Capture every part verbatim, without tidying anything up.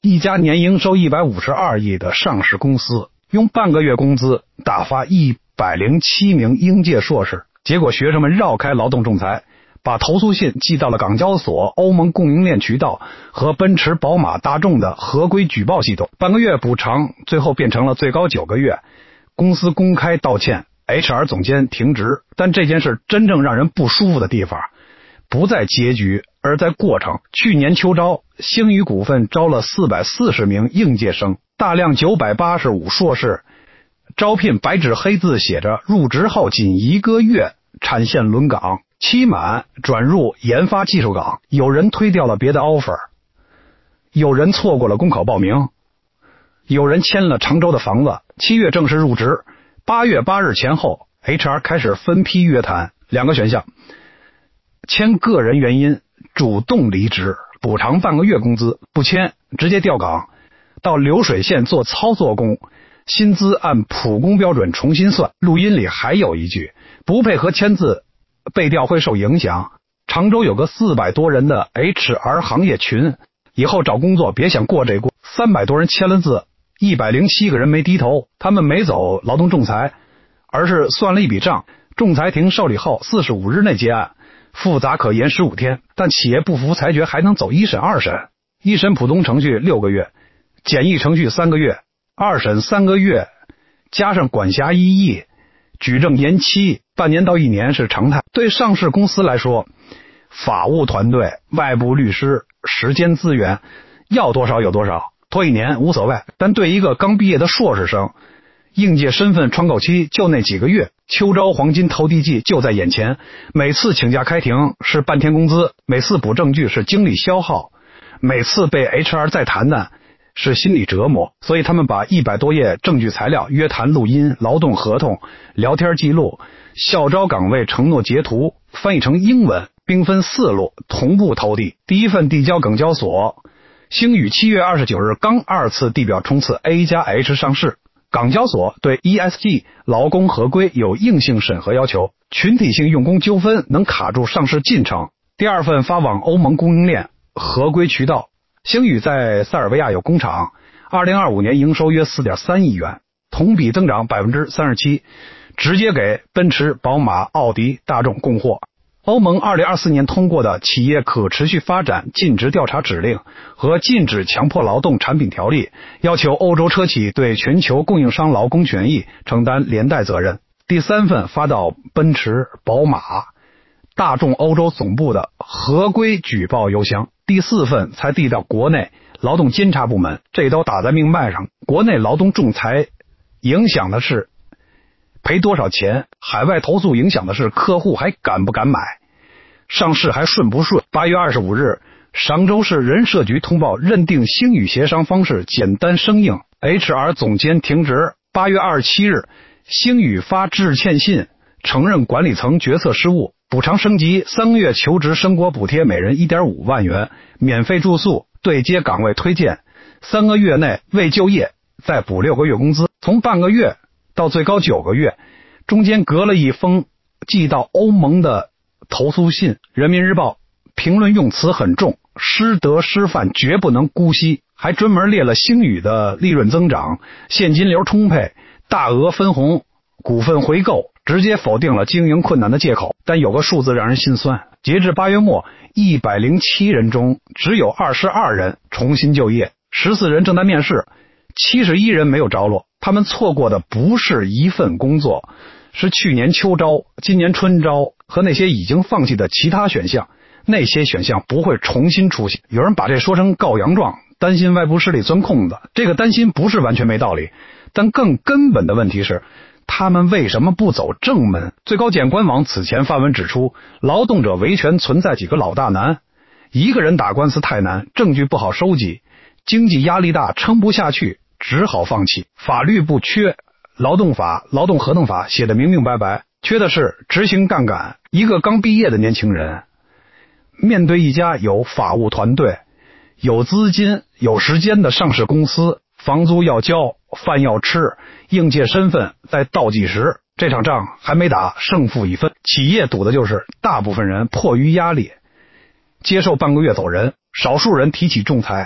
一家年营收一百五十二亿的上市公司，用半个月工资打发一百零七名应届硕士，结果学生们绕开劳动仲裁，把投诉信寄到了港交所、欧盟供应链渠道和奔驰、宝马、大众的合规举报系统。半个月补偿最后变成了最高九个月，公司公开道歉， H R 总监停职。但这件事真正让人不舒服的地方不在结局，而在过程。去年秋招，星宇股份招了四百四十名应届生，大量九百八十五硕士，招聘白纸黑字写着入职后仅一个月产线轮岗，期满转入研发技术岗。有人推掉了别的 offer， 有人错过了公考报名，有人签了常州的房子，七月正式入职，八月八日前后 H R 开始分批约谈，两个选项：签个人原因主动离职，补偿半个月工资；不签直接调岗，到流水线做操作工，薪资按普工标准重新算。录音里还有一句，不配合签字被调会受影响。常州有个四百多人的 H R 行业群，以后找工作别想过这关。三百多人签了字，一百零七个人没低头，他们没走劳动仲裁，而是算了一笔账，仲裁庭受理后四十五日内结案，复杂可延十五天，但企业不服裁决还能走一审二审。一审普通程序六个月，简易程序三个月，二审三个月，加上管辖异议，举证延期半年到一年是常态。对上市公司来说，法务团队、外部律师、时间资源要多少有多少，拖一年无所谓。但对一个刚毕业的硕士生，应届身份窗口期就那几个月，秋招黄金投递季就在眼前，每次请假开庭是半天工资，每次补证据是精力消耗，每次被 H R 再谈谈是心理折磨。所以他们把一百多页证据材料、约谈录音、劳动合同、聊天记录、校招岗位承诺截图翻译成英文，兵分四路同步投递。第一份递交港交所，星宇七月二十九日刚二次地表冲刺 A 加 H 上市。港交所对 E S G 劳工合规有硬性审核要求，群体性用工纠纷能卡住上市进程。第二份发往欧盟供应链合规渠道，星宇在塞尔维亚有工厂，二零二五年营收约 四点三亿元，同比增长 百分之三十七， 直接给奔驰、宝马、奥迪、大众供货。欧盟二零二四年通过的企业可持续发展尽职调查指令和禁止强迫劳动产品条例，要求欧洲车企对全球供应商劳工权益承担连带责任。第三份发到奔驰、宝马、大众欧洲总部的合规举报邮箱，第四份才递到国内劳动监察部门，这都打在命脉上。国内劳动仲裁影响的是赔多少钱，海外投诉影响的是客户还敢不敢买，上市还顺不顺。八月二十五日，常州市人社局通报认定星宇协商方式简单生硬， H R 总监停职。八月二十七日，星宇发致歉信，承认管理层决策失误，补偿升级，三个月求职生活补贴每人 一点五万元，免费住宿，对接岗位推荐，三个月内未就业再补六个月工资。从半个月到最高九个月，中间隔了一封寄到欧盟的投诉信。人民日报评论用词很重，师德师范绝不能姑息，还专门列了星宇的利润增长、现金流充沛、大额分红、股份回购，直接否定了经营困难的借口。但有个数字让人心酸，截至八月末，一百零七人中只有二十二人重新就业，十四人正在面试，七十一人没有着落。他们错过的不是一份工作，是去年秋招、今年春招和那些已经放弃的其他选项。那些选项不会重新出现。有人把这说成告洋状，担心外部势力钻空子，这个担心不是完全没道理，但更根本的问题是，他们为什么不走正门？最高检官网此前发文指出，劳动者维权存在几个老大难：一个人打官司太难，证据不好收集，经济压力大，撑不下去，只好放弃。法律不缺，劳动法、劳动合同法写得明明白白，缺的是执行杠杆。一个刚毕业的年轻人，面对一家有法务团队、有资金、有时间的上市公司，房租要交，饭要吃，应届身份在倒计时，这场仗还没打，胜负已分。企业赌的就是大部分人迫于压力接受半个月走人，少数人提起仲裁，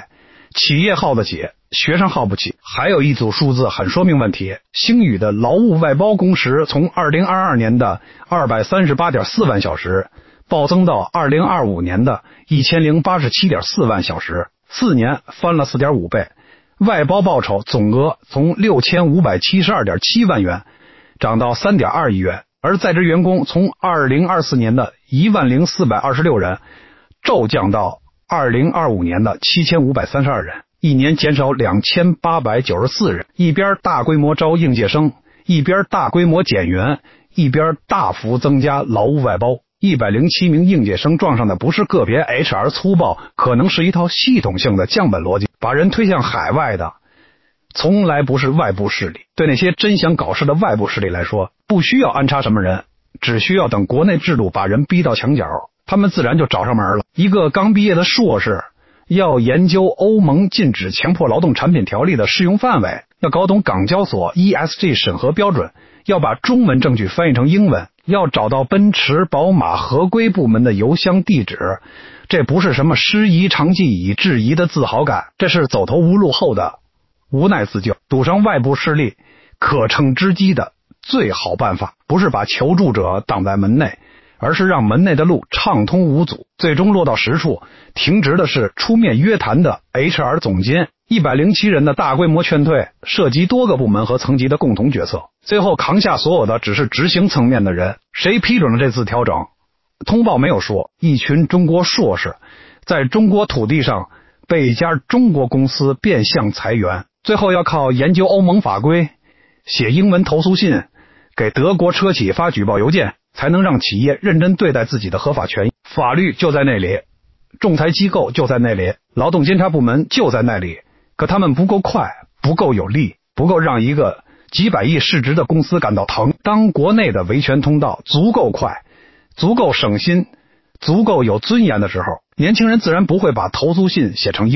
企业耗得起，学生耗不起。还有一组数字很说明问题，星宇的劳务外包工时从二零二二年的 二百三十八点四万小时暴增到二零二五年的 一千零八十七点四万小时，四年翻了 四点五倍。外包报酬总额从六千五百七十二点七万元涨到 三点二亿元，而在职员工从二零二四年的一万零四百二十六人骤降到二零二五年的七千五百三十二人，一年减少两千八百九十四人。一边大规模招应届生，一边大规模减员，一边大幅增加劳务外包。一百零七名应届生撞上的不是个别 H R 粗暴，可能是一套系统性的降本逻辑。把人推向海外的从来不是外部势力，对那些真想搞事的外部势力来说，不需要安插什么人，只需要等国内制度把人逼到墙角，他们自然就找上门了。一个刚毕业的硕士要研究欧盟禁止强迫劳动产品条例的适用范围，要搞懂港交所 E S G 审核标准，要把中文证据翻译成英文，要找到奔驰宝马合规部门的邮箱地址，这不是什么师夷长技以制夷的自豪感，这是走投无路后的无奈自救。堵上外部势力可乘之机的最好办法，不是把求助者挡在门内，而是让门内的路畅通无阻。最终落到实处，停职的是出面约谈的 H R 总监。一百零七人的大规模劝退，涉及多个部门和层级的共同决策，最后扛下所有的只是执行层面的人。谁批准了这次调整？通报没有说，一群中国硕士在中国土地上被一家中国公司变相裁员，最后要靠研究欧盟法规，写英文投诉信，给德国车企发举报邮件，才能让企业认真对待自己的合法权益。法律就在那里，仲裁机构就在那里，劳动监察部门就在那里，可他们不够快，不够有力，不够让一个几百亿市值的公司感到疼。当国内的维权通道足够快，足够省心，足够有尊严的时候，年轻人自然不会把投诉信写成英